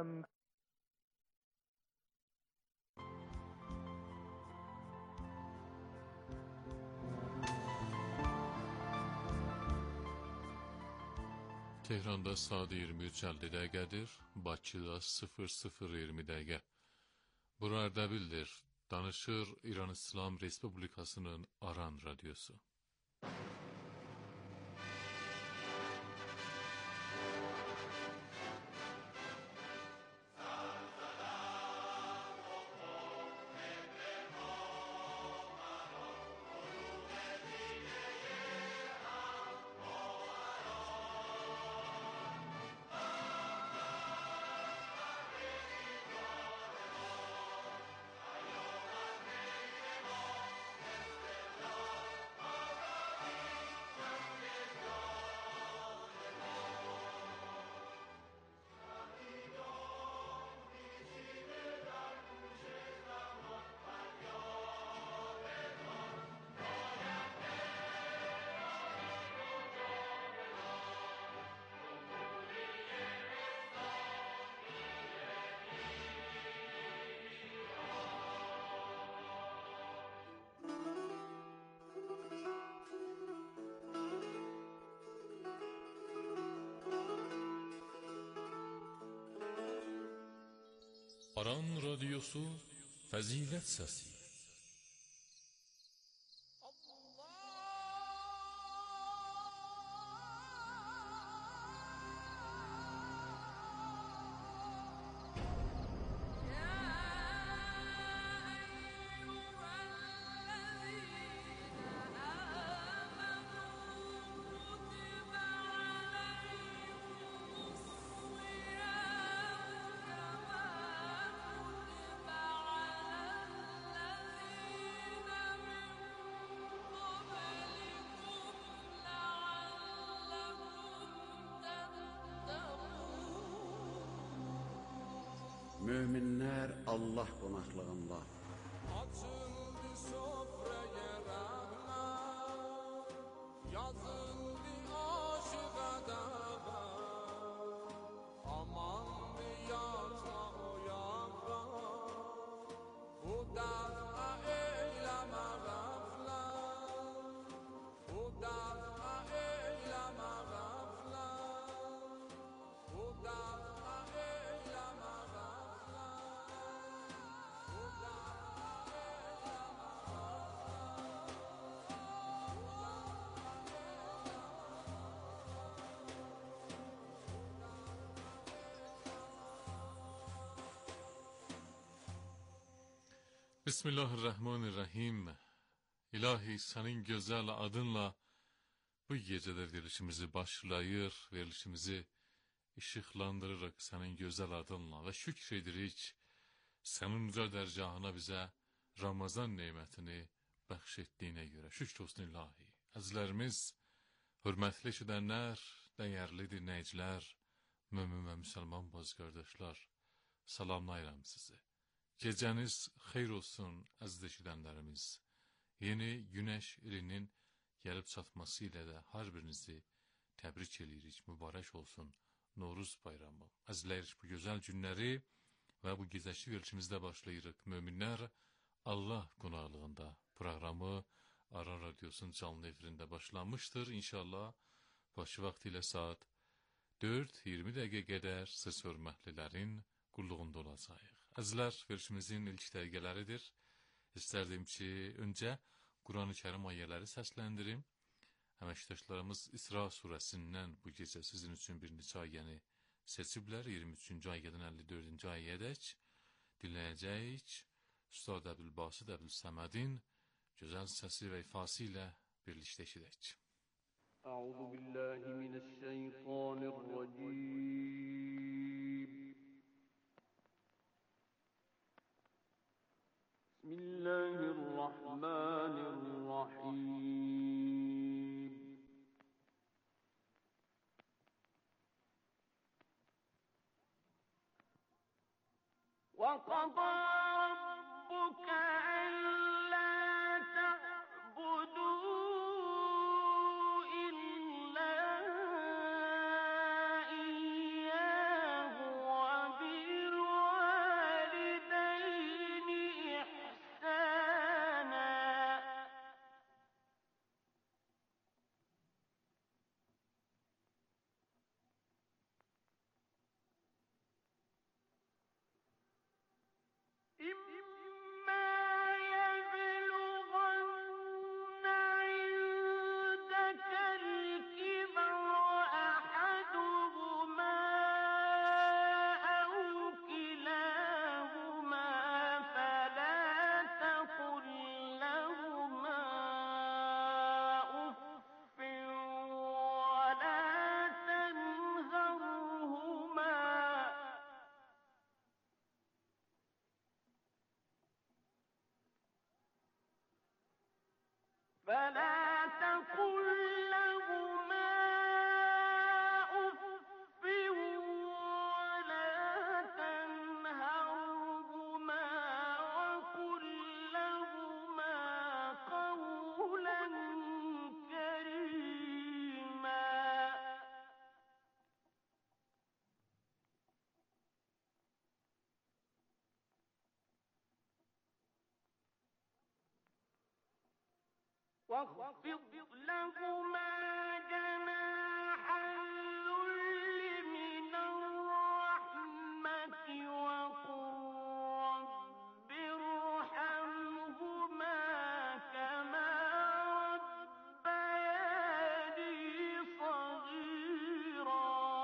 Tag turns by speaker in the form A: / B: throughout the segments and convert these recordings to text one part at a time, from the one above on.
A: دارم.
B: Tehranda saat 23:50 dəqiqədir, Bakıda 00:20 dəqiqə. Bura Ərdəbildir, danışır İran İslam Respublikasının Aran Radyosu. Aran Radyosu Fəzilət Səsi.
C: Möminlər Allah qonaqlığında.
D: Açıldı sofraya rəhmət, yazıldı aşığa dəvət. Amandı yaşa o yavraq, bu dəfə eyləmə qəflət, bu dəfə eyləmə qəflət, bu dəfə eyləmə qəflət.
B: Bismillahirrahmanirrahim. İlahi, sənin gözəl adınla bu gecədə verilişimizi başlayır, verilişimizi işıqlandırırıq sənin gözəl adınla və şükr edirik sənin uca dərgahına bizə Ramazan nemətini bəxş etdiyinə görə. Şükr olsun ilahi. Əzizlərimiz, hörmətli eşidənlər, dəyərli dinləyicilər, mömin və müsəlman baz qardaşlar, salamlayıram sizi. Gecəniz xeyr olsun əziz eşidənlərimiz. Yeni günəş ilinin gəlib çatması ilə də hər birinizi təbrik edirik. Mübarək olsun Novruz bayramı. Əzizləyirik bu gözəl günləri və bu gecəki verilişimizdə başlayırıq. Möminlər Allah qonaqlığında proqramı Aran Radyosu'nun canlı efirində başlanmışdır. İnşallah başı vaxtı ilə saat 4:20 dəqiqə qədər siz hörmətlilərin qulluğunda olacağıq. Əzizlər, verilişimizin ilk dəqiqələridir. İstərdim ki, öncə Quran-ı Kərim ayələri səsləndirim. Əməkdaşlarımız İsra surəsindən bu gecə sizin üçün bir neçə ayəni seçiblər. 23-cü ayədən 54-cü ayədək dinləyəcəyik. Üstad Əbülbasit Əbülsəmədin gözəl səsi və ifası ilə birlikdə eşidək.
E: Euzubillahimineşşeytanirracim. Bismillahirrahmanirrahim. وَقَضَى رَبُّكَ أَلَّا تَعْبُدُوا إِلَّا إِيَّاهُ وَبِالْوَالِدَيْنِ فلا تقل لهما أف ولا تنهرهما وقل لهما قولا كريما واخفض لهما جناح الذل من الرحمة وقل رب ارحمهما كما ربياني صغيرا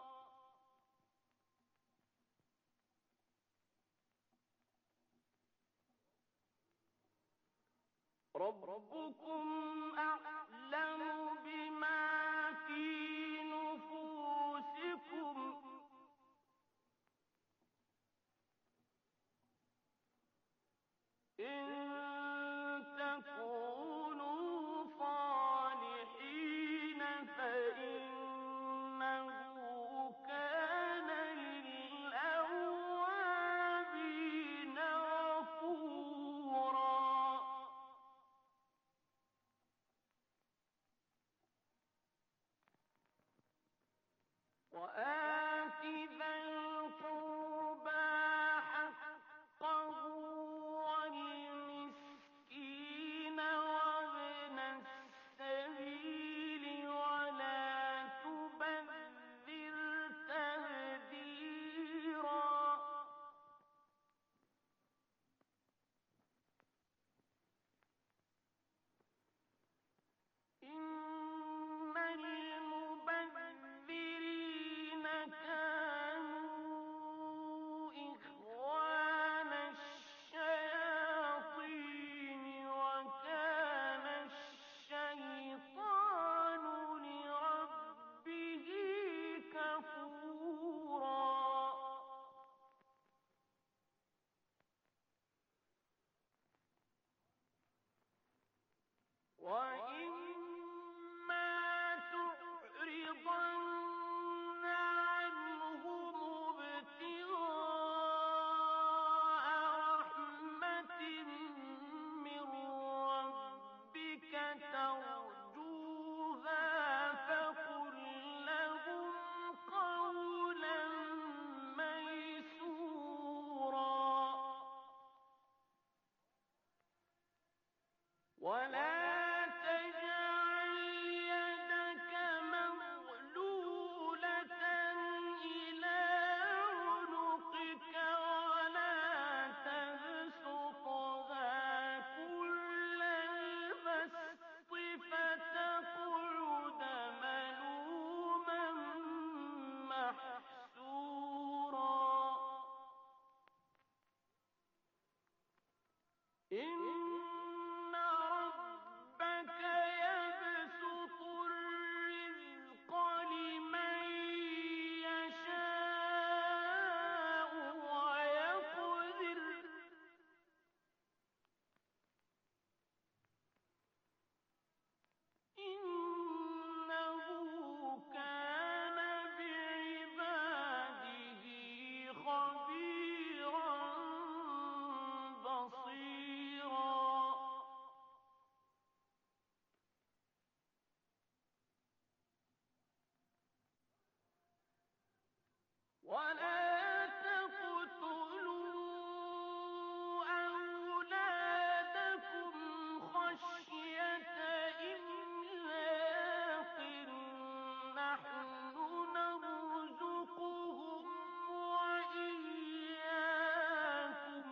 E: ربكم أعلم بما في نفوسكم إن تكونوا صالحين فإنه كان للأوابين غفورا وآت ذا القربى حقه والمسكين وابن السبيل ولا تبذر تبذيرا إن المبذرين كانوا إخوان الشياطين وكان الشيطان لربه كفورا وإما تعرضن عنهم ابتغاء رحمة من ربك ترجوها فقل لهم قولا ميسورا ولا تجعل يدك مغلولة إلى عنقك ولا تبسطها كل البسط فتقعد ملوما محسورا إن ربك يبسط الرزق لمن يشاء ويقدر إنه كان بعباده خبيرا بصيرا ولا تقتلوا أولادكم خشية إملاق نحن نرزقهم وإياكم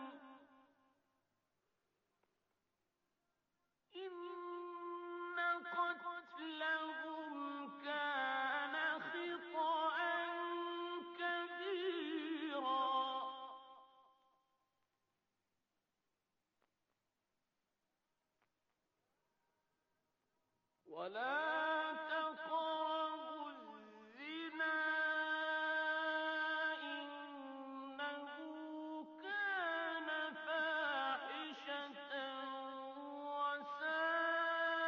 E: إن قتلهم كان خطأ كبيرا ولا تقربوا الزنا إنه كان فاحشة وساء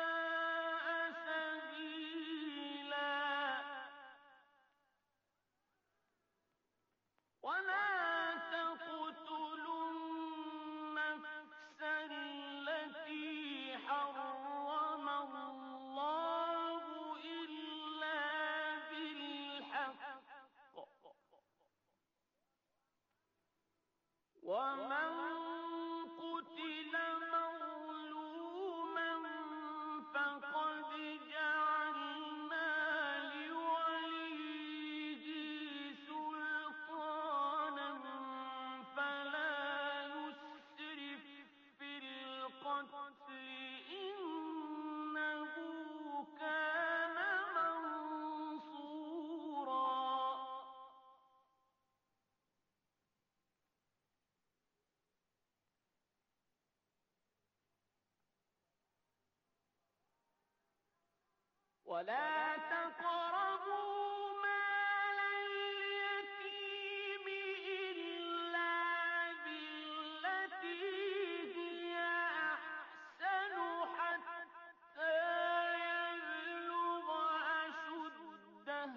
E: ولا تقربوا مال اليتيم إلا بالتي هي أحسن حتى يبلغ أشده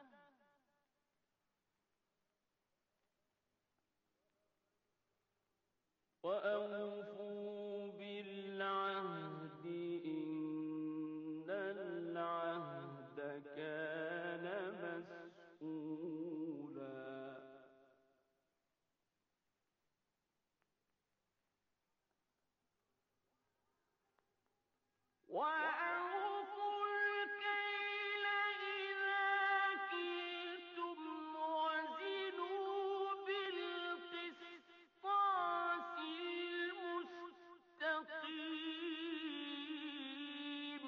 E: وأوفوا بالعهد إن العهد كان مسؤولا وأوفوا الكيل إذا كلتم وزنوا بالقسطاس المستقيم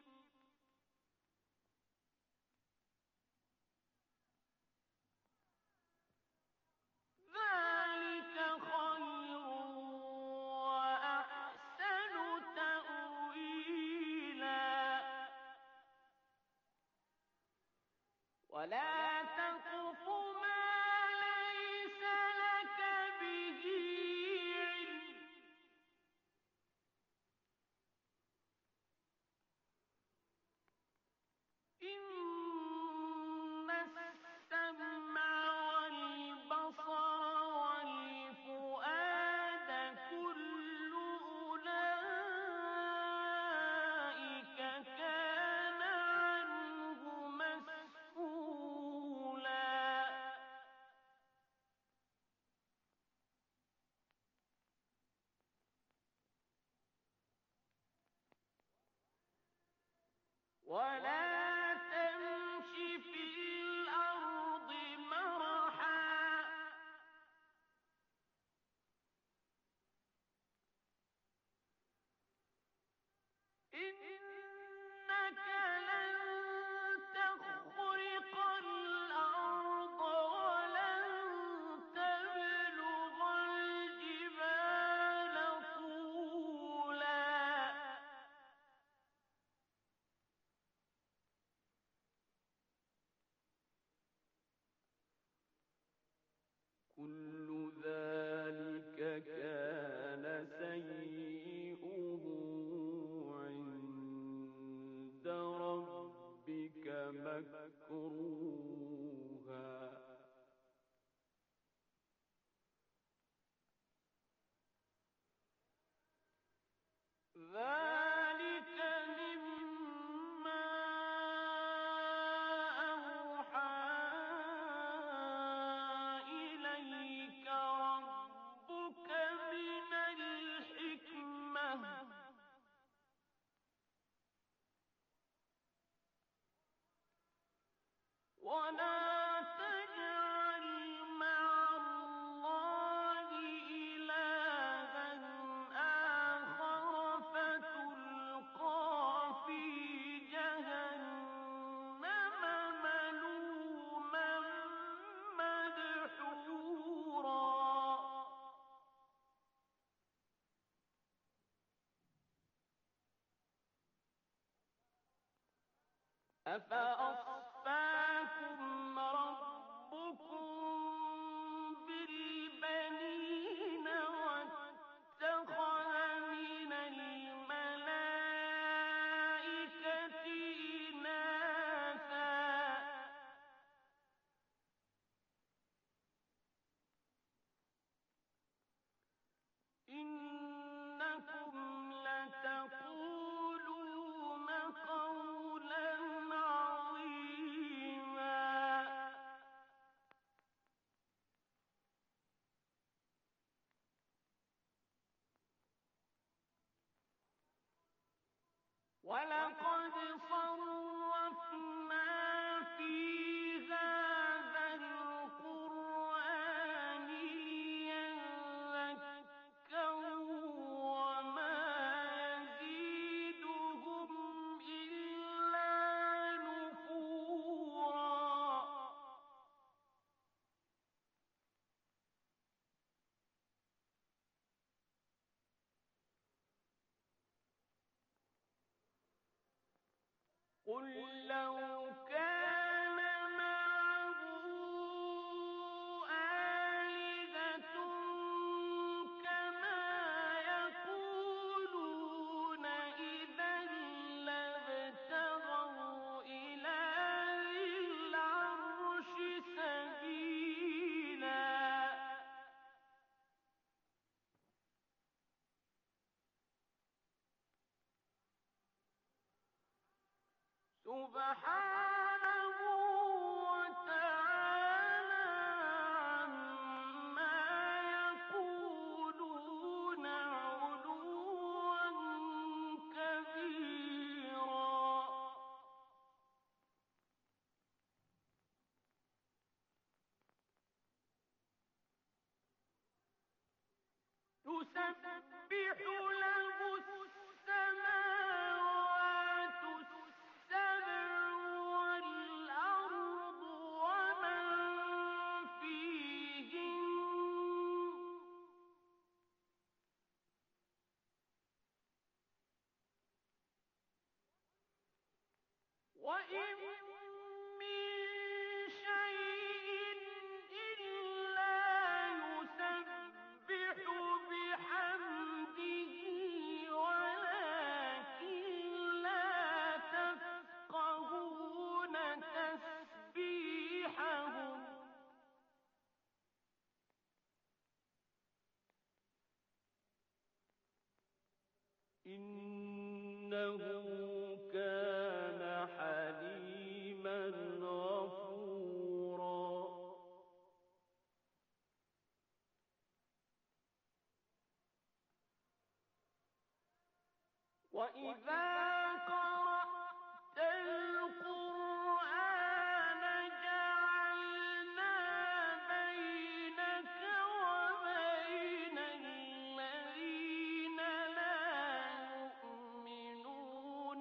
E: ذلك خير وأحسن تأويلا ولا تقف ما ليس لك به علم إن السمع والبصر والفؤاد كل أولئك كان عنه مسؤولا ولا تمش في الأرض مرحا إنك لن تخرق الأرض ولن تبلغ الجبال طولا كل ذلك كان سيئه عند ربك مكروها ذلك مما أوحى إليك ربك من الحكمة ولا تجعل مع الله إلها آخر فتلقى في جهنم ملوما مدحورا أفأصفاكم ربكم بالبنين واتخذ من الملائكة إناثا إنكم لتقولون قولا عظيما ولقد صرفنا في هذا القرآن ليذكروا وما يزيدهم إلا نفورا قل لو كان معه آلهة كما يقولون إذا لابتغوا إلى ذي العرش سبيلا سبحانه وتعالى عما يقولون علوا كبيرا تسبح له السماوات السبع والأرض ومن فيهن وإن من شيء إلا يسبح بحمده ولكن لا تفقهون تسبيحهم إنه كان حليما غفورا وإذا قرأت القرآن جعلنا بينك وبين الذين لا يؤمنون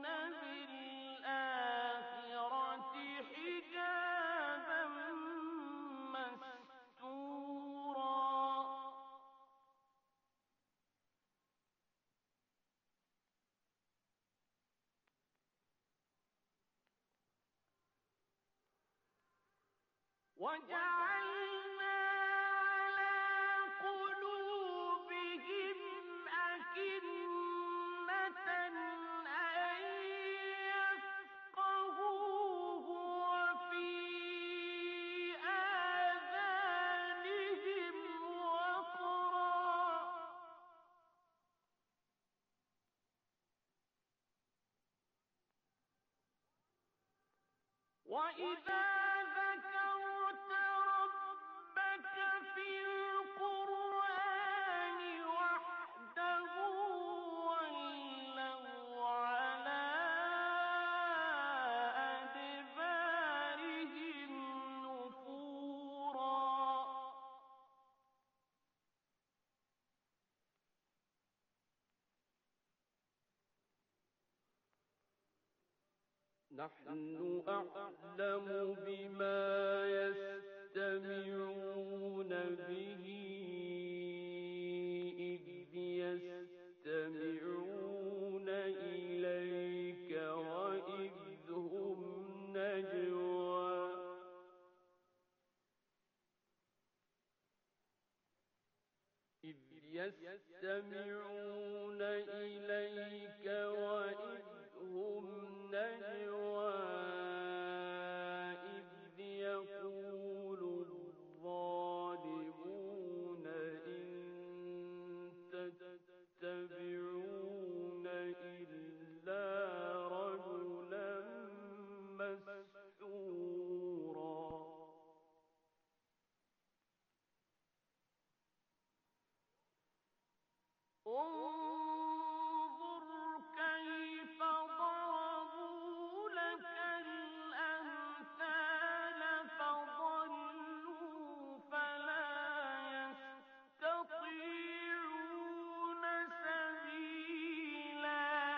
E: بالآخرة حجابا مستورا وجعلنا على قلوبهم أكنة أن يفقهوه وفي آذانهم وقرا وإذا ذكرت ربك في القرآن وحده ولوا على أدبارهم نفورا نحن أعلم بما يستمعون به إذ يستمعون إليك وإذ هم نجوى إذ يستمعون إليك وإذ هم نجوى إذ يقول الظالمون إن تتبعون إلا رجلا مسحورا انظر كيف ضربوا لك الأمثال فضلوا فلا يستطيعون سبيلا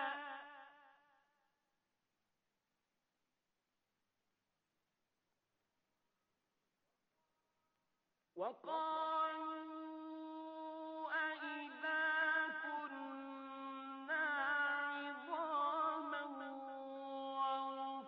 E: وقالوا أإذا كنا عظاما ورفاتا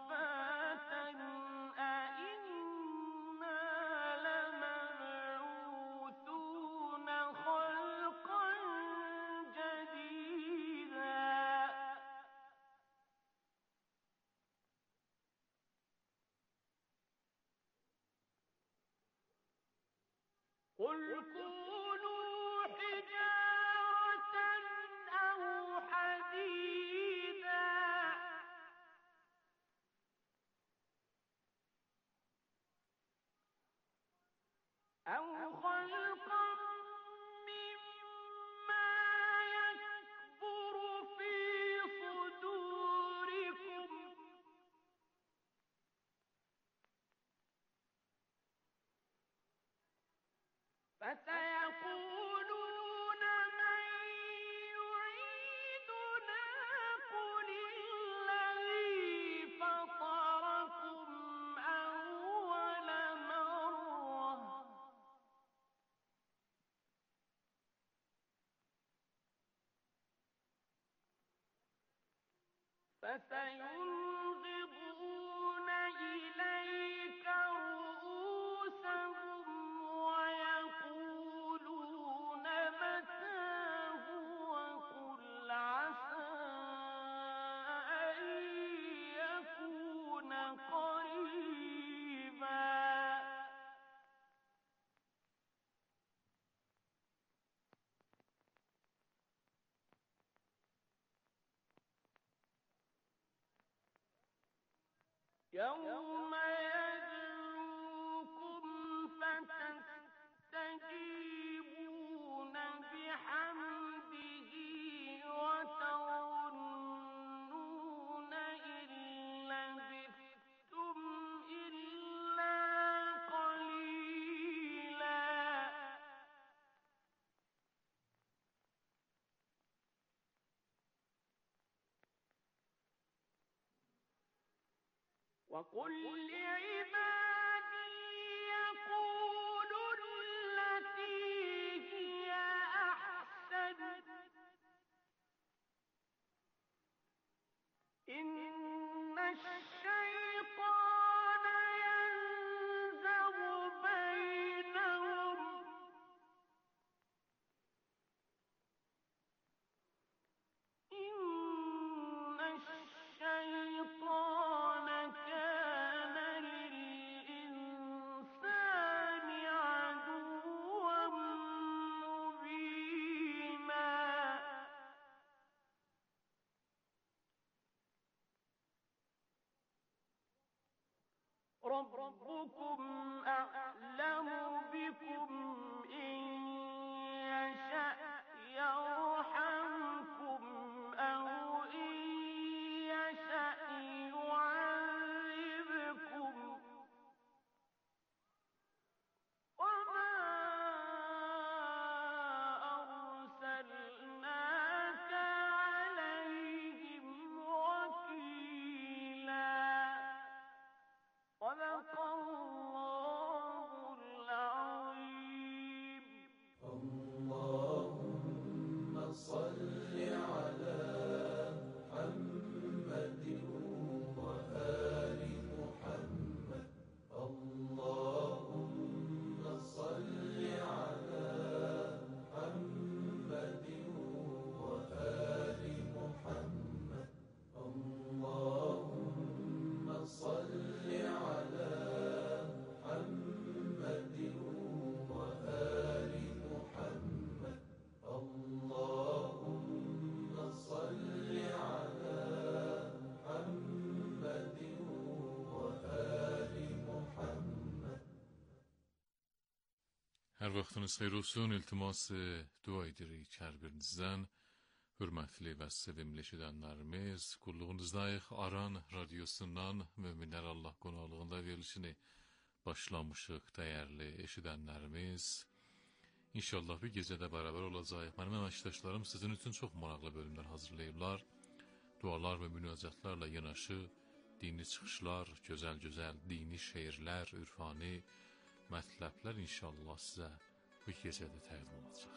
E: قل كونوا حجارة أو حديدا أو خلقا مما يكبر في صدوركم فسيقولون من يعيدنا قل الذي فطركم أول مرة فسينغضون إليك رؤوسهم ويقولون متى هو قل عسى أن يكون قريبا يوم يدعوكم فتستجيبون بحمده وتظنون إن لبثتم إلا قليلا وقل لعبادي يقولوا التي هي أحسن إن الشيطان ينزغ بينهم إن الشيطان كان للإنسان عدوا مبينا ربكم أعلم بكم إن يشأ يرحمكم أو إن يشأ يعذبكم وما أرسلناك عليهم وكيلا صدق الله العظيم.
A: اللهم صل على محمد وآل محمد. اللهم صل على محمد وآل محمد. اللهم صل على محمد وآل محمد. اللهم صل على محمد وآل محمد.
B: Hər vaxtınız xeyir olsun. İltimas dua edirik hər birinizdən. Hörmətli və sevimli eşidənlərimiz, qulluğunuzdayıq Aran radiosundan Möminlər Allah qonaqlığında verilişini başlamışıq dəyərli eşidənlərimiz. İnşallah bir gecədə bərabər olacaq. Mənim əməkdaşlarım sizin üçün çox maraqlı bölümlər hazırlayıblar. Dualar və münacatlarla yanaşı dini çıxışlar, gözəl-gözəl dini şeirlər, ürfani mətləblər inşallah sizə bu gecədə təqdim olacaq.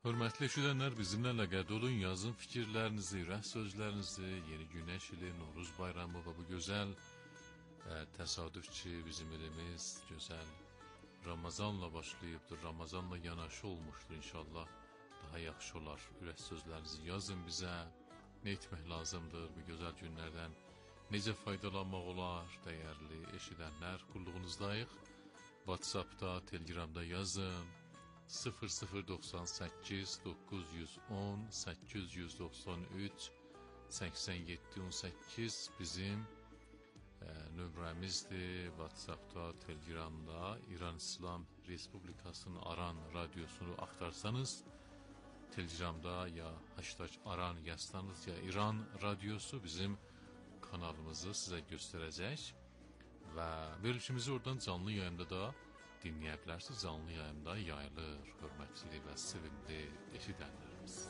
B: Hörmətli eşidənlər, bizimlə ləqəd olun, yazın fikirlərinizi, rəh sözlərinizi, yeni güneş ili, Novruz bayramı və bu gözəl təsadüf ki, bizim ilimiz gözəl Ramazanla başlayıbdır, Ramazanla yanaşı olmuşdur inşallah. Daha yaxşı olar, ürək sözlərinizi yazın bizə, nə etmək lazımdır bu gözəl günlərdən, necə faydalanmaq olar, dəyərli eşidənlər, qulluğunuzdayıq. WhatsAppda, Telegramda yazın, 0098 910 893 87 18 bizim nömrəmizdir. WhatsAppda, Telegramda İran İslam Respublikasının Aran radyosunu axtarsanız, Telegramda ya #Aran yazsanız ya İran radyosu bizim kanalımızı sizə göstərəcək və verilişimizi oradan canlı yayında da dinləyə bilərsiniz. Canlı yayında yayılır, hörmətli və sevimli eşidənlərimiz.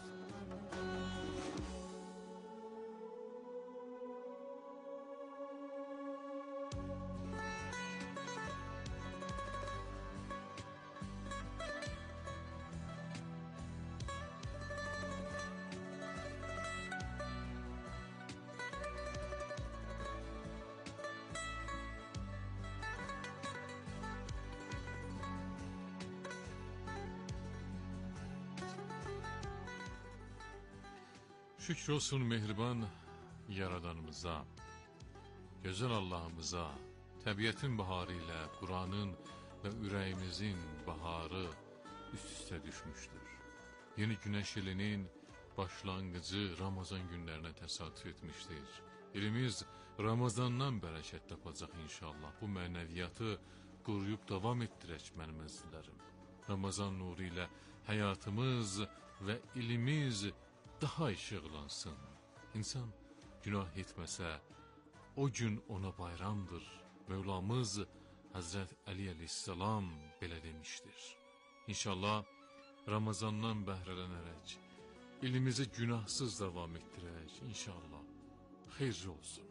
B: Şükür olsun mehriban yaradanımıza, gözəl Allahımıza, təbiətin baharı ilə Quranın və ürəyimizin baharı üst-üstə düşmüşdür. Yeni güneş ilinin başlanğıcı Ramazan günlərinə təsadüf etmişdir. İlimiz Ramazandan bərəkət tapacaq inşallah. Bu mənəviyyatı qoruyub davam etdirək mənim əzizlərim. Ramazan nuru ilə həyatımız və ilimiz daha işıqlansın. İnsan günah etməsə, o gün ona bayramdır. Mevlamız Hazret Ali Aleyhisselam belə demişdir. İnşallah Ramazandan bəhrələnərək, ilimizi günahsız davam etdirək. İnşallah xeyirli olsun.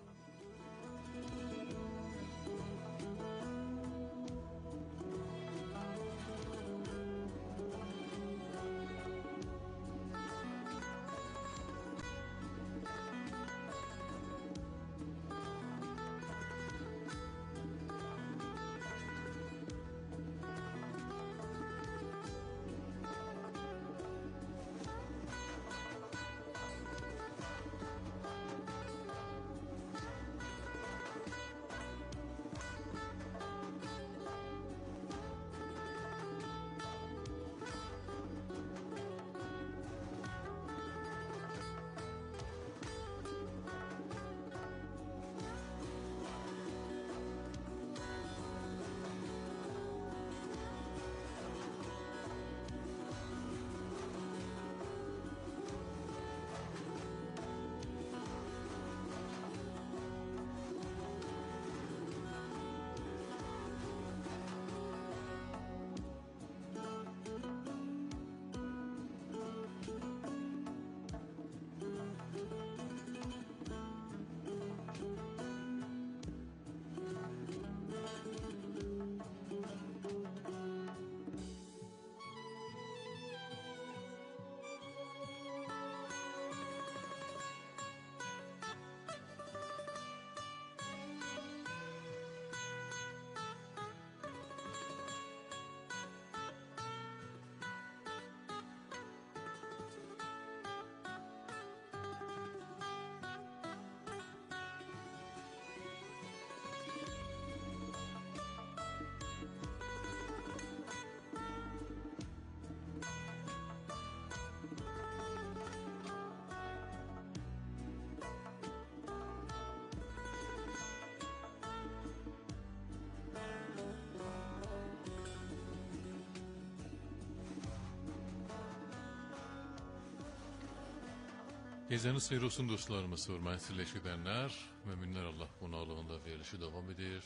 B: Gecəniz xeyir olsun dostlarımız, hörmətli eşidənlər. Möminlər Allah qonaqlığında verilişi davam edir.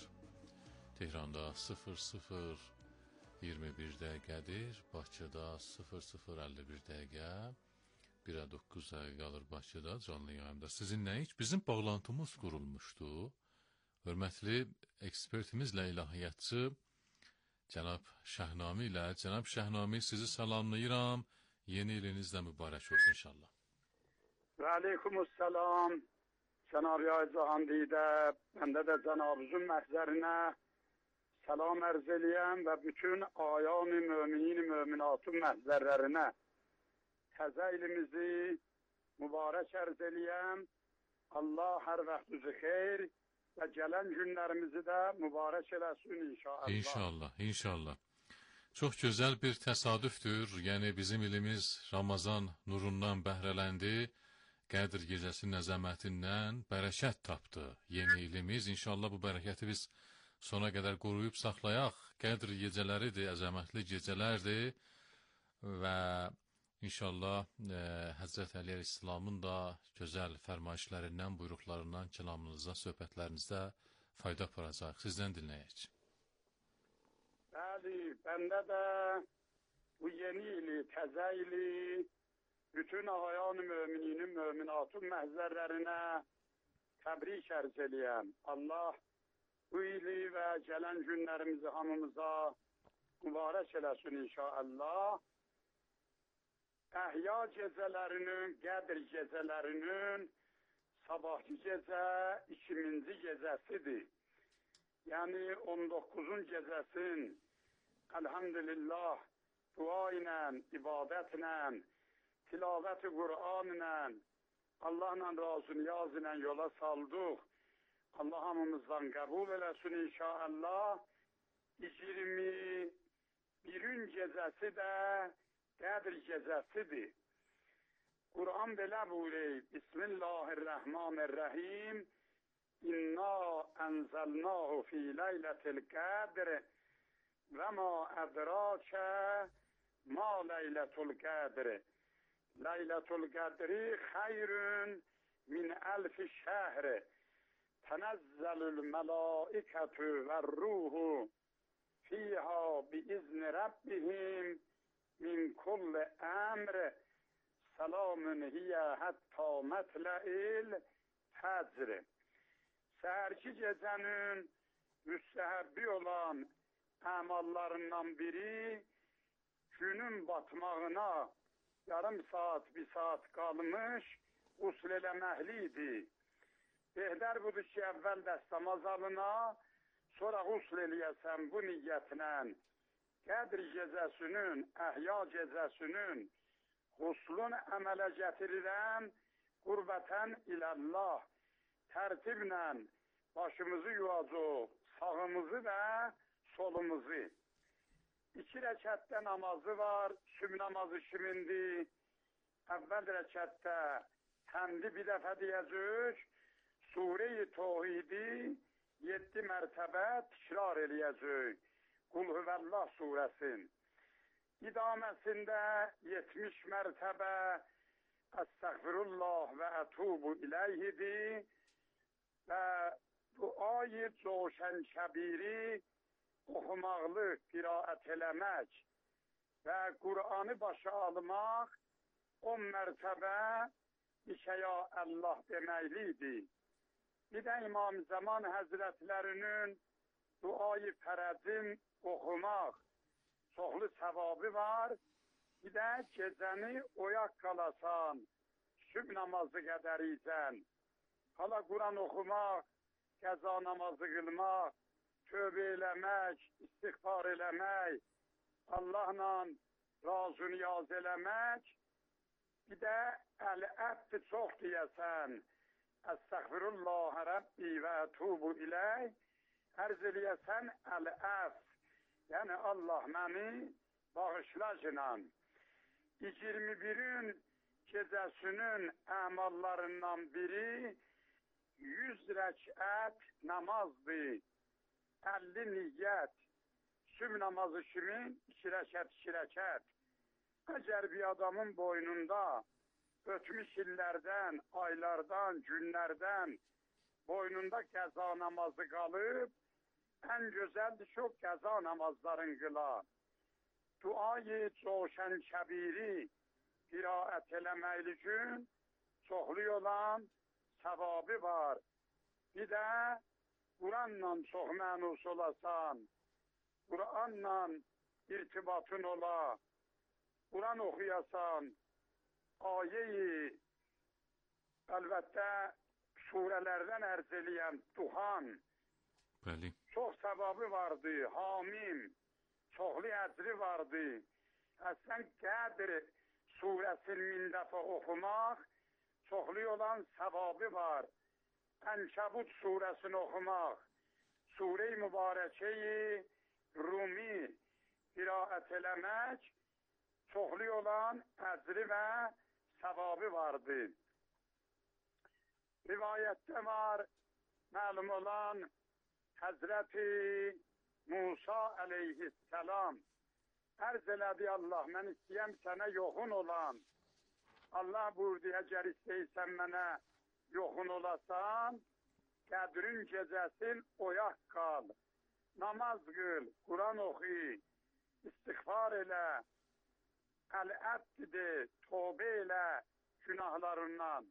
B: Tehranda 00:21 dəqiqədir. Bakıda 00:51 dəqiqə. 1-ə 9 dəqiqə qalır Bakıda canlı yayımda. Sizinlə hiç bizim bağlantımız qurulmuşdu. Hörmətli ekspertimizlə ilahiyyatçı Cənab Şəhnami ilə. Cənab Şəhnami, sizi salamlayıram. Yeni iliniz de mübarek olsun inşallah.
F: Ve aleykümselam. Cenab-ı Cihan Dide, ben de Cenab-ı məhzərinə selam arz eləyəm və bütün ayan-ı müminin, müminatın məhzərlərinə təzə ilimizi mübarək arz eləyəm. Allah hər vaxtınızı xeyir və gələn günlərimizi də mübarək eləsin inşallah.
B: İnşallah, inşallah. Çok güzel bir tesadüftür. Yani bizim ilimiz Ramazan nurundan bəhrələndi. Qədir gecəsinin əzəmətindən bərəkət tapdı. Yeni ilimiz. İnşallah bu bərəkəti biz sona qədər qoruyub saxlayaq. Qədir gecələridir, əzəmətli gecələrdir. Və inşallah Həzrət Əli Əleyhisselamın da gözəl fərmayişlərindən, buyruqlarından, kəlamınızda, söhbətlərinizdə fayda aparacaq. Sizdən dinləyək.
F: Bəli, bəndə də bu yeni ili, təzə ili bütün ayan-ı müminin, müminatın məhzərlərinə təbrik ərz eləyəm. Allah bu ili və gələn günlərimizi hamımıza mübarək eləsin inşallah. Əhya gecələrinin, Qədir gecələrinin sabahki gecə 2000-ci gecəsidir. Yəni 19-cu gecəsin elhamdülillah dua ilə, ibadətlə, tilavət-i Qur'an ilə, Allahla razı niyaz ilə yola saldıq. Allah hamımızdan qəbul eləsin inşallah. 21-ci gecəsi də Qədir gecəsidir. Qur'an belə buyurur. Bismillahirrahmanirrahim. İnna ənzəlnahu fi leylətil qədr və ma ədrakə ma leylətul qədr. Leylətul qədri xeyrün min əlfi şəhr. Tənəzzəlül mələikətü və ruhu fiyha biizni Rabbihim min kulli əmr. Salamun hiyə hətta mətlə'il fəcr. Səhərki gecənin müstəhəbbi olan əmallarından biri günün batmağına yarım saat, bir saat qalmış qusl eləməklidir. Behdər budur ki, əvvəl dəstəmaz alına, sonra qusl eləyəsən bu niyyətlə. Qədir gecəsinin, Əhya gecəsinin quslun əmələ gətirirəm, qurbətən iləllah. Tərtiblə başımızı yuvacaq, sağımızı və solumuzu. 2 rəkətdə namazı var, sübh namazı kimindir? Əvvəl rəkətdə həmdi bir dəfə deyəcək, Sure-i Tohidi 7 mərtəbə təkrar eləyəcək. Qul Hüvəllah surəsin. İdaməsində 70 mərtəbə Əstəğfirullah və ətubu iləyhidir və duayı coşən kəbiri oxumaqlı, qiraət eləmək və Qur'anı başa almaq 10 mərtəbə İşəya Allah deməklidir. Bir də İmam Zaman Həzrətlərinin duayı fərəzin oxumaq çoxlu səvabı var. Bir də gecəni oyaq qalasan, sübh namazı qədəriysən. Hala Quran oxumaq, qəza namazı qılmaq, tövbə eləmək, istiğfar eləmək, Allahla razı niyaz eləmək. Bir də əl-əbd çox deyəsən. Əstəğfirullah Rəbbi və ətubu iləy. Ərz eləyəsən əl-əf. Yəni Allah məni bağışlacınan. 21-in gecəsinin əmallarından biri 100 rəkət namazdır. 50 niyyət. Sübh namazı kimin? 2 rəkət, 2 rəkət. Əgər bir adamın boynunda ötmüş illərdən, aylardan, günlərdən boynunda qəza namazı qalıb, ən gözəldir ki, o qəza namazların qıla. Duayı coşən kəbiri qiraət eləməkli gün çoxlu olan səvabı var. Bir də Quranla çox mənus olasan, Quranla irtibatın ola. Quran oxuyasan, ayeyi, əlbəttə, surələrdən ərz eləyən Duhan,
B: Bəli.
F: çox səvabı vardı, Hamim, çoxlu əcri vardı. Əslən, Qədr surəsini 1000 dəfə oxumaq, çoxlu olan səvabı var. Ənkəbut surəsini oxumaq, Sure-i Mübarəkəyi Rumi qiraət eləmək, çoxlu olan əcri və səvabı vardı. Rivayətdə var, məlum olan Həzrəti Musa əleyhisselam ərz elədi Allah, mən istəyəm sənə yoxun olan. Allah buyurdu, əgər istəyirsən mənə yoxun olasan, Qədrin gecəsin oyaq qal, namaz qıl, Quran oxu, istiğfar elə, əl-əbd de, tövbə elə günahlarından.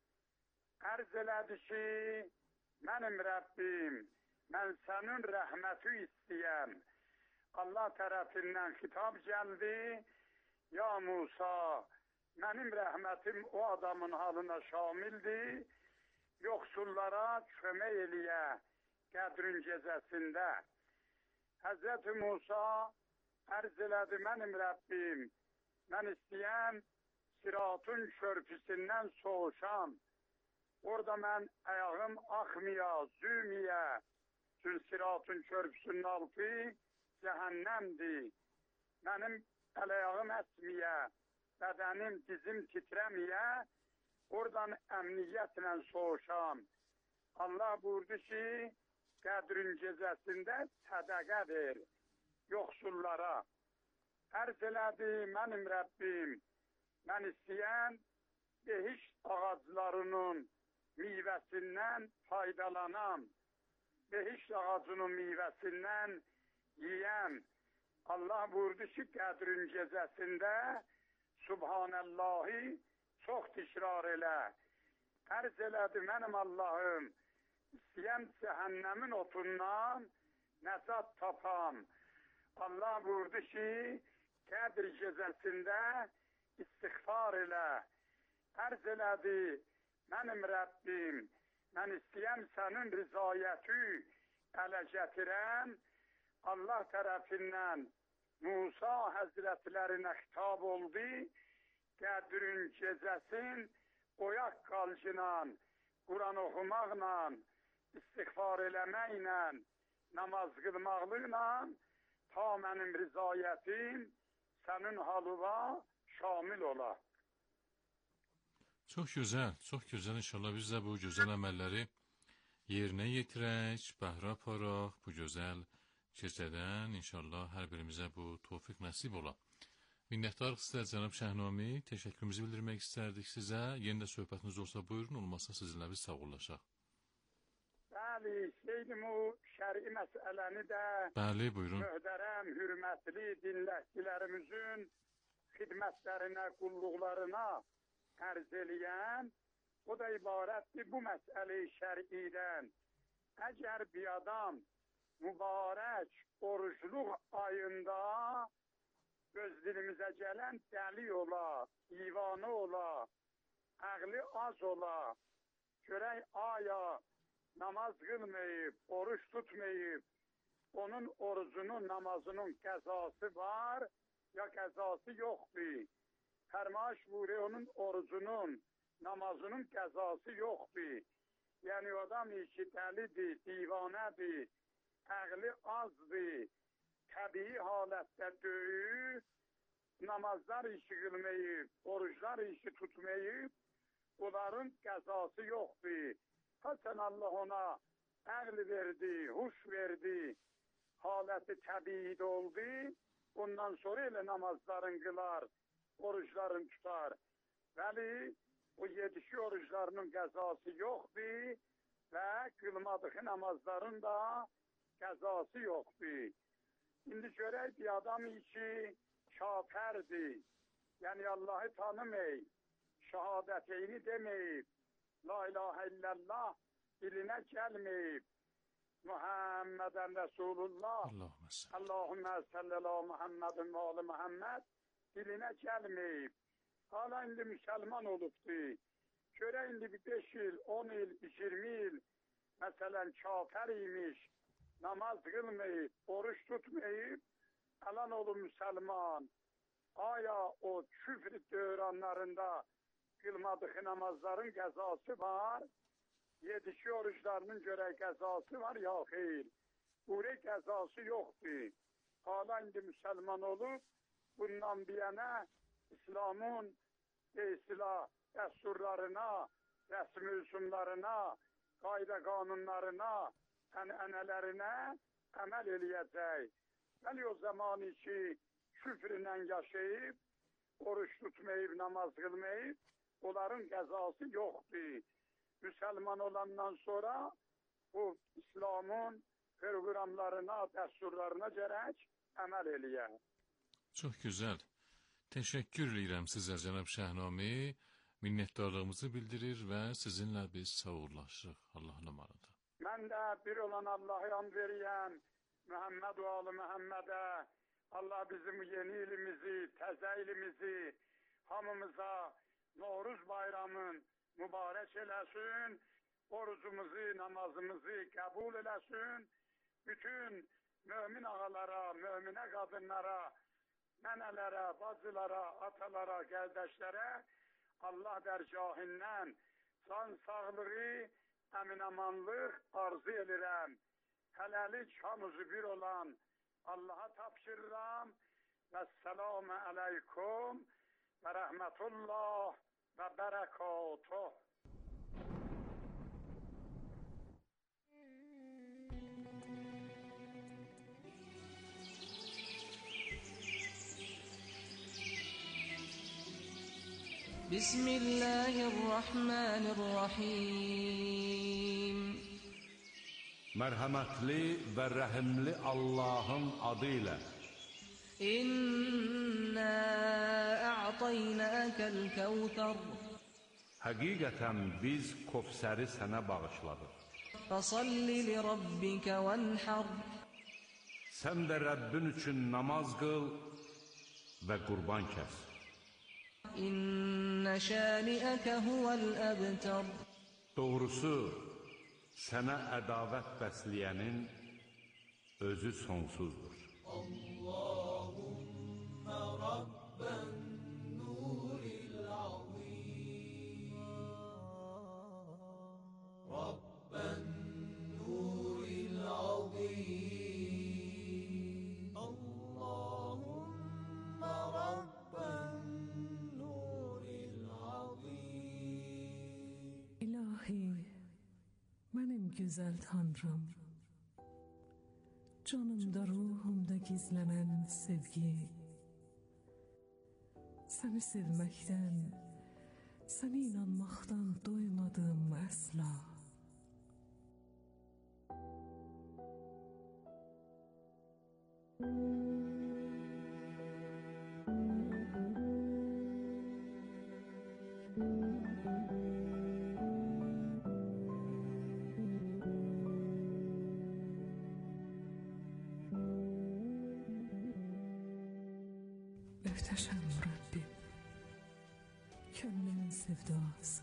F: Ərz elədi ki, mənim Rəbbim, mən sənin rəhməti istəyəm. Allah tərəfindən xitab gəldi, ya Musa, mənim rəhmətim o adamın halına şamildir, yoxsullara kömək eləyə Qədrin gecəsində. Həzrəti Musa ərz elədi, mənim Rəbbim, mən istəyəm Siratun körpüsündən soğuşam. Orada mən ayağım axmaya, zümiyə, çünki Siratun körpüsünün altı cəhənnəmdir. Mənim əl-ayağım əsmiyə, bədənim, dizim titrəməyə, oradan əmniyyətlə soğuşam. Allah buyurdu ki, Qədrin gecəsində sədəqə ver yoxsullara. Ərz elədi, mənim Rəbbim, mən istəyən behişt ağaclarının meyvəsindən faydalanam. Behişt ağacının meyvəsindən yiyəm. Allah buyurdu ki, Qədrin gecəsində Subhanəllahi çox təkrar elə. Ərz elədi, mənim Allahım, istəyəm cəhənnəmin otundan nəcat tapam. Allah buyurdu ki, Qədr gecəsində istiğfar elə. Ərz elədi, mənim Rəbbim, mən istəyəm sənin rızayəti ələ gətirəm. Allah tərəfindən Musa həzrətlərinə xitab oldu, Qədrin gecəsin oyaq qalcına, Quran oxumaqla, istiğfar eləməklə, namaz qılmaqlıqla, ta mənim rızayətim sənin halıva şamil ola.
B: Çox gözəl, çox gözəl. İnşallah biz də bu gözəl əməlləri yerinə yetirək, bəhrə aparaq, bu gözəl gecədən inşallah hər birimizə bu tövfiq nəsib ola. Minnətdarıq sizə cənab Şəhnami, təşəkkürümüzü bildirmək istərdik sizə. Yenə də söhbətiniz olsa buyurun, olmazsa sizinlə biz sağollaşaq.
F: Bəli, istəydim o şəri məsələni də
B: Bəli, buyurun.
F: möhtərəm, hürmətli dinləkçilərimizin xidmətlərinə, qulluqlarına ərz eləyən, o da ibarətdir bu məsələ-i şəridən. Əgər bir adam mübarək orucluq ayında göz dilimizə gələn dəli ola, ivanı ola, əqli az ola, görək aya namaz qılmayıb, oruç tutmayıb, onun orucunun, namazının qəzası var, ya qəzası yoxdur. Fərmaş buyuruyor, onun orucunun, namazının qəzası yoxdur. Yəni adam ki dəlidir, divanədir, əqli azdır, təbii halətdə döyüb, namazlar işi qılmayıb, oruclar işi tutmayıb, onların qəzası yoxdur. Hasən Allah ona əqli verdi, huş verdi, haləti təbii oldu, ondan sonra elə namazların qılar, orucların tutar. Bəli, o yedişi oruclarının qəzası yoxdur və qılmadığı namazların da qəzası yoxdur. İndi görək bir adam ki, kafərdir, yəni Allah'ı tanımıyıb, şəhadəteyni deməyib, la ilahə illallah dilinə gəlməyib, Muhammedən Resulullah, Allahümme sallallahu Muhammedin və alı Muhammed dilinə gəlməyib. Hala indi müsəlman olubdu. Görə indi 5 il, 10 il, 20 il məsələn kafir imiş, namaz qılmayıb, oruç tutmayıb, alan olub müsəlman. Aya o küfr dövrənlərində qılmadığı namazların qəzası var, yedişi oruçlarının görə qəzası var, ya xeyr. Buraya qəzası yoxdur. Hala indi müsəlman olub, bundan biyənə İslamın dəsturlarına, rəsmi üsullarına, qayda qanunlarına, ənənələrinə əməl eləyəcək. Bəli o zamanı ki, küfrlə yaşayıb, oruç tutmayıb, namaz qılmayıb, onların qəzası yoxdur. Müsəlman olandan sonra bu İslamın proqramlarına, dəsturlarına gərək əməl eləyək.
B: Çox gözəl. Təşəkkür edirəm sizə cənab Şəhnami. Minnətdarlığımızı bildirir və sizinlə biz sağollaşırıq Allahın amanında.
F: Mən də bir olan Allah'a yan veriyəm, Məhəmməd və Ali Məhəmmədə. Allah bizim yeni ilimizi, təzə ilimizi hamımıza Novruz bayramın mübarək eləsin, orucumuzu, namazımızı qəbul eləsin, bütün mömin ağalara, möminə qadınlara, nənələrə, bacılara, atalara, qardaşlara Allah dərgahından can sağlığı, əminamanlıq arzu edirəm. Hələlik hamısı bir olan Allah'a tapşırıram. Vəssalamu aleykum və rəhmətullah və bərəkatuh.
G: Bismillahirrahmanirrahim.
H: Mərhəmətli və rəhimli Allahın adı ilə.
G: İnna a'taynakal kawthar.
H: Həqiqətən biz Kövsəri sənə bağışladıq.
G: Fasalli li rabbika wanhar.
H: Sən də Rəbbin üçün namaz qıl və qurban kəs.
G: İnna şani'aka huval abtar.
H: Doğrusu, sənə ədavət bəsləyənin özü sonsuzdur.
A: Allahümme Rabben nuril azim. Rabben nuril azim. Allahümme Rabben nuril azim.
I: İlahi, benim güzel Tanrım, canımda ruhumda gizlenen sevgi, seni sevmekten, seni inanmaktan doymadım asla. Muhteşem Rabbim, könlümün sevdası,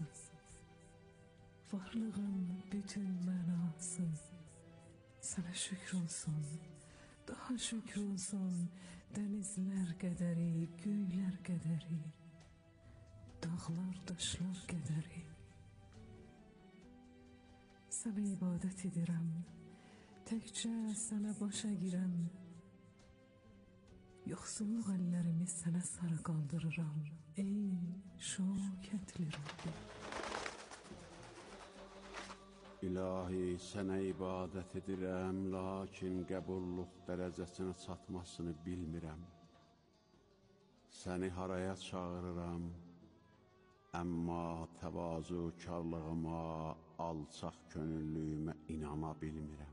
I: varlığın bütün manası, sana şükür olsun, daha şükür olsun, denizler qədəri, göyler qədəri, dağlar, daşlar qədəri. Sana ibadet edirəm, təkcə sana başa girəm, yoxsulluq əllərimi sənə sarı qaldırıram, ey şokətli Rabbim.
C: İlahi, sənə ibadət edirəm, lakin qəbulluq dərəcəsinə çatmasını bilmirəm. Səni haraya çağırıram, əmma təvazukarlığıma, alçaq könüllüyümə inana bilmirəm.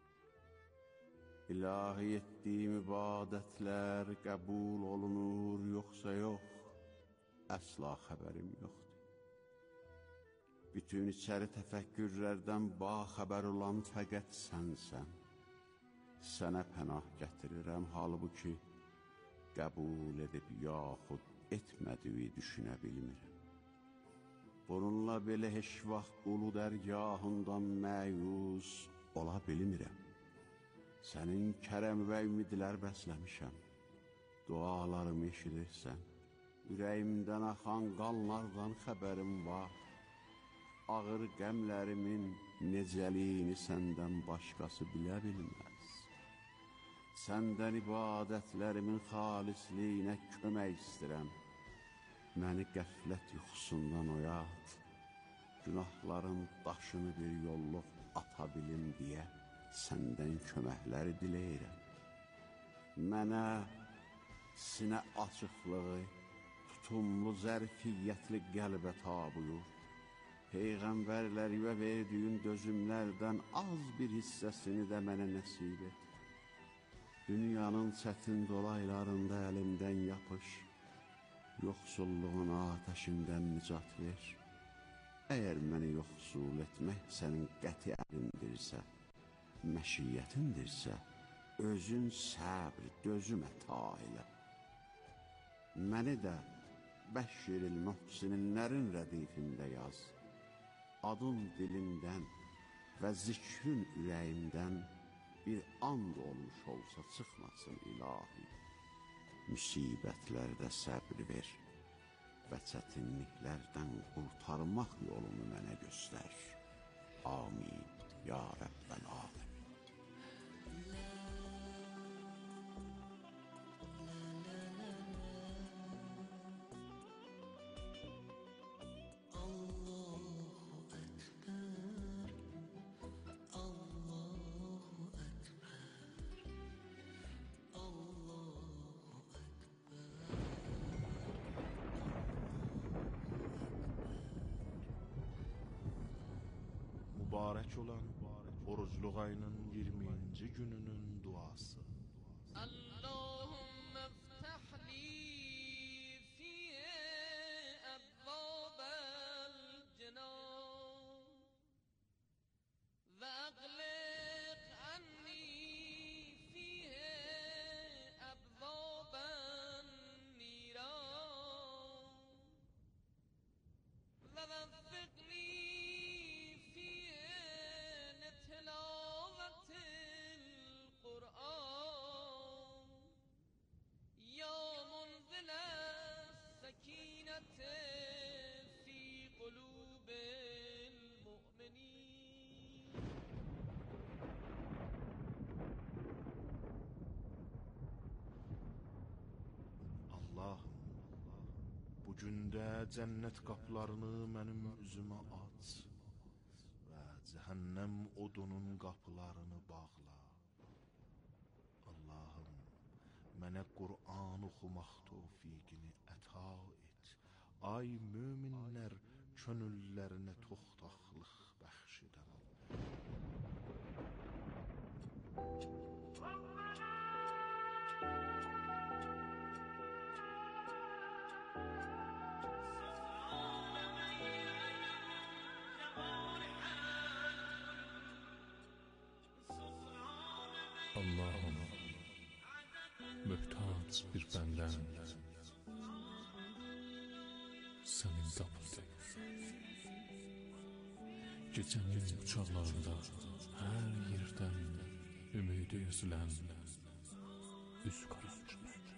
C: İlahi, etdiyim ibadətlər qəbul olunur, yoxsa yox, əsla xəbərim yoxdur. Bütün içəri təfəkkürlərdən baxəbər olan fəqət sənsən. Sənə pənah gətirirəm, halbuki qəbul edib yaxud etmədiyi düşünə bilmirəm. Bununla belə heç vaxt ulu dərgahından məyus ola bilmirəm. Sənin kərəm və ümidlər bəsləmişəm. Dualarımı eşidirsən. Ürəyimdən axan qanlardan xəbərim var. Ağır qəmlərimin necəliyini səndən başqası bilə bilməz. Səndən ibadətlərimin xalisliyinə kömək istəyirəm. Məni qəflət yuxusundan oyat, günahların daşını bir yolluq ata bilim deyə səndən köməkləri diləyirəm. Mənə sinə açıqlığı, tutumlu zərfiyyətli qəlbə tabuyur. Peyğəmbərlərimə verdiyin dözümlərdən az bir hissəsini də mənə nəsib et. Dünyanın çətin dolaylarında əlimdən yapış, yoxsulluğun ateşindən nicat ver. Əgər məni yoxsul etmək sənin qəti əlindirsə, məşiyyətindirsə, özün səbr, dözüm əta ilə. Məni də Bəşşiril Muhsinlərin rədifində yaz. Adın dilimdən və zikrin ürəyimdən bir and olmuş olsa çıxmasın ilahi. Müsibətlərdə səbr ver və çətinliklərdən qurtarmaq yolunu mənə göstər. Amin, ya Rəbbəl Aləmin.
J: Mübarək olan orucluq ayının 20-ci gününün duası.
D: اللهم افتح لي فيه أبواب الجنان وأغلق عني فيه أبواب النيران ووفقني فيه لتلاوة القرآن يا منزل السكينة في قلوب المؤمنين.
J: Allahım, bu gündə cənnət qapılarını mənim üzümə aç və cəhənnəm odunun qapılarını bağla. Allahım, mənə Qur'an oxumaq tövfiqini əta et. Ay möminlər, könüllərinə toxtaqlıq bəxş edəm.
B: Allah'ım, mühtaç bir benden senin kapındayım. Gecenin uçaklarında her yerden ümidi üzülen üz kararır.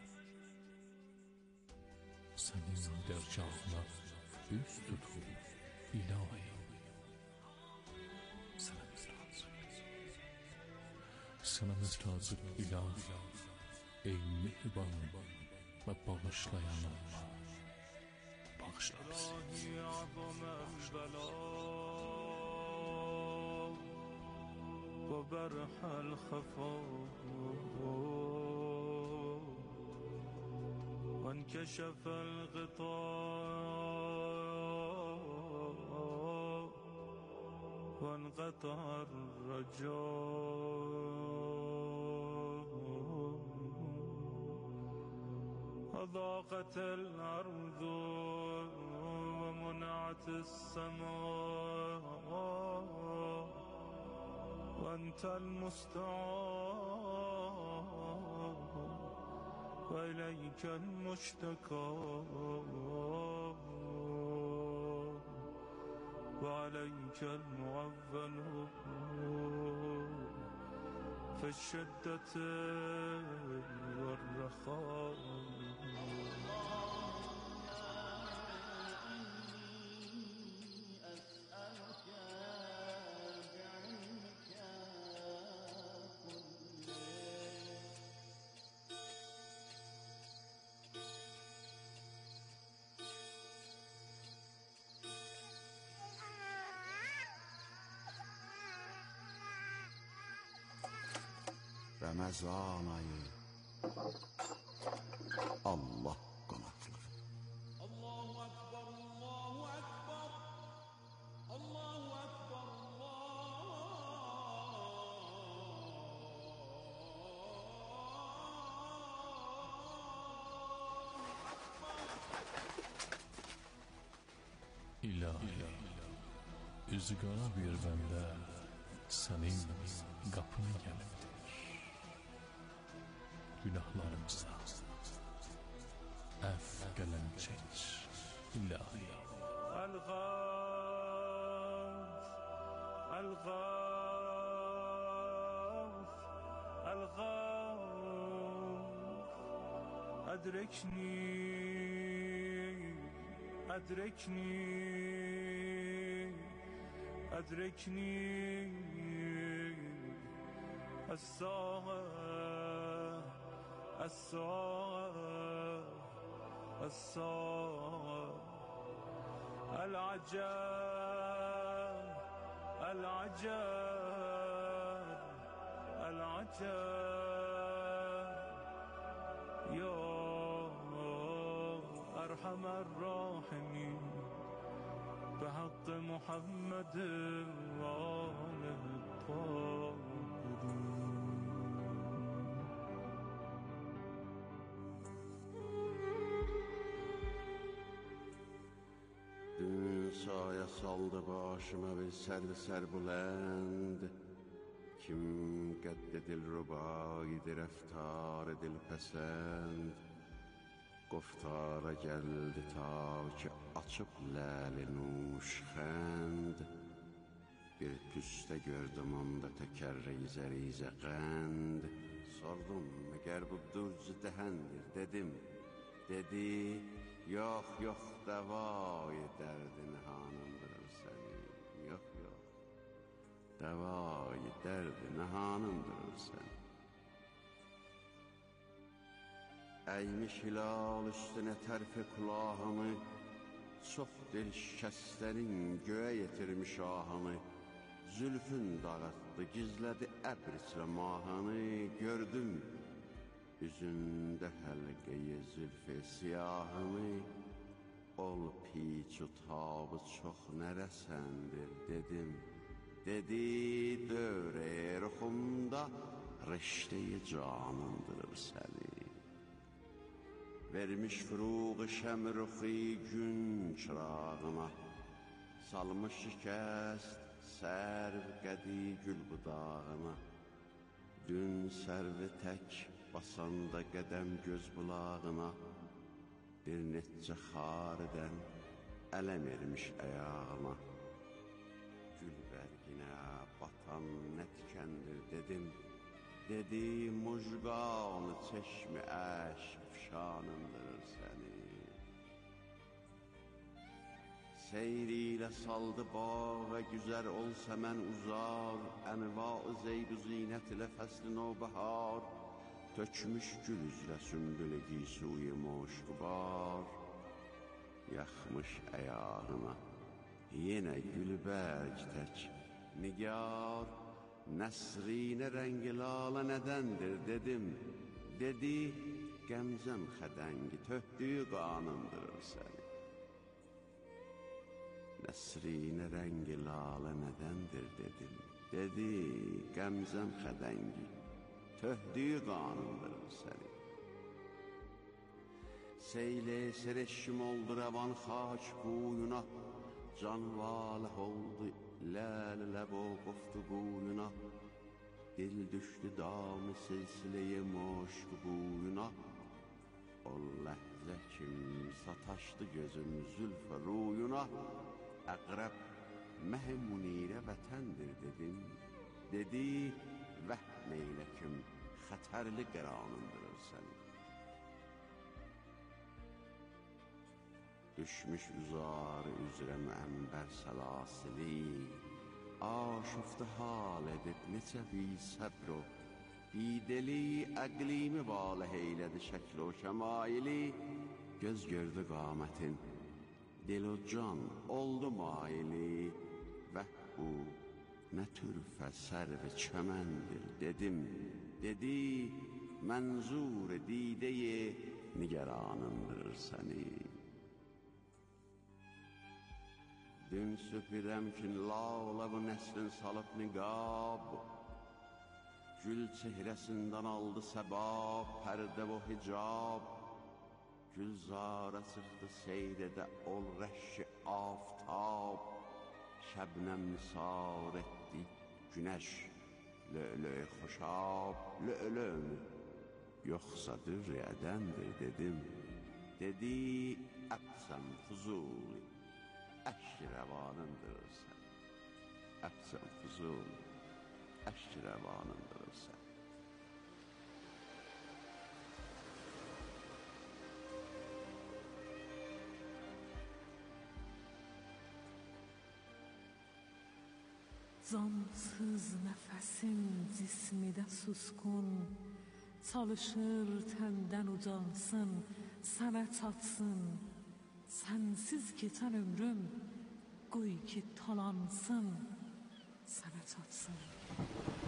B: Senin dergahına üz tutup ilahi sana müstahzır. Sana müstahzır ilahi, ey mehriban ve bağışlayan Allah. Bağışla bizi.
K: وبرح الخفاء وانكشف الغطاء وانقطع الرجاء وضاقت الأرض ومنعت السماء وأنت المستعان وإليك المشتكى وعليك المعول في الشدة والرخاء
C: Ramazan ayı Allah qonaqlığı.
A: Allahu Ekber, Allahu Ekber, Allahu Ekber,
B: İlahi, üzü qara bir bəndə sənin qapına gəlibdir. Günahlarımıza əff qələm çək, ilahi.
K: الغاث الغاث الغاث أدركني أدركني أدركني الساعة الساعة الساعة العجاب العجاب العجاب يا أرحم الراحمين بحق محمد وآله الطاهرين.
C: Dün saya saldı başıma bir serbulənd. Kim qədd edil rubaidir, əftar edil pəsənd. Qoftara gəldi ta ki açıb ləli nuşxənd. Bir püstə gördüm onda təkərri zərizə qənd. Sordum, məgər bu düz dəhəndir, dedim. Dedi, yox, yox, dəvayı dərdin hanımdır sənin. Yox, yox, dəvayı dərdin hanımdır sənin. Əymiş hilal üstünə tərfi kulağını, çox dil şikəstlərin göğe yetirmiş ahını. Zülfün dağıtdı, gizlədi əbrislə mahanı, gördüm üzündə həlqəyi zülfü siyahını. Ol piç-u tabı çox nərəsəndir, dedim. Dedi, dövr-i ruxumda rişte-i canındır səni. Vermiş furuğu şəmruxi gün çırağına, salmış şikəst sərv qədi gül budağına. Dün sərvi tək basanda qədəm göz bulağına, bir neçə xaridən ələm ermiş əyağıma. Gül bərginə batan nə tikəndir, dedim. Dedi, mujqanı çeşmi əşq fşanındır səni. Seyriyle saldı bağa güzel olsa mən uzar, ənva-ı zeyd-u zinət ilə fəsli nobəhar. Tökmüş gül üzlə sümbülü giysuyu moşqubar. Yaxmış əyağına yenə gülbərg tək nigar. Nəsrinə rəngi lalə nədəndir, dedim. Dedi, qəmzəm xədəngi töhdüyü qanındır səni. Nəsrinə rəngi lalə nədəndir, dedim. Dedi, qəmzəm xədəngi töhdüyü qanındır səni. Seyli sereşim oldu rəvan xaç quyuna, canvaleh oldu ləl-ləb o qoftu quyuna. Dil düşdü dam-ı silsilə-i moşq quyuna, O ləhzə kim sataşdı gözüm zülfə ruyuna, əqrəb məh-i munirə vətəndir dedim. Dedi, vəhm eylə kim xətərli qəranındırır səni. Düşmüş üzarı üzrə müəmbər səlasili, aşufta hal edib necə bi səbr o, bideli əqlimi valih eylədi şəkl o şəmaili, göz gördü qamətin, dil o can oldu maili, və bu nə türfə sərv çəməndir dedim. Dedi, mənzur dideyi nigeranındır səni. Dün süpürəm kin lağla bu nəslin salıb niqab, gül çehrəsindən aldı səbab, pərdə bu hicab, gülzara çıxdı seyredə ol rəşşi aftab, şəbnəm nisar etdi günəş, lö'lö-i xoşab, lö'lö-mü, yoxsa dürr-i ədəndir dedim. Dedi, əqsəm Fuzuli, əşk-i rəvanındır sən. Əqsəm Fuzuli, əşk-i rəvanındır sən.
I: Cansız nəfəsim cismidə suskun, çalışır təndən ucansın, sənə çatsın. Sənsiz keçən ömrüm, qoy ki talansın, sənə çatsın.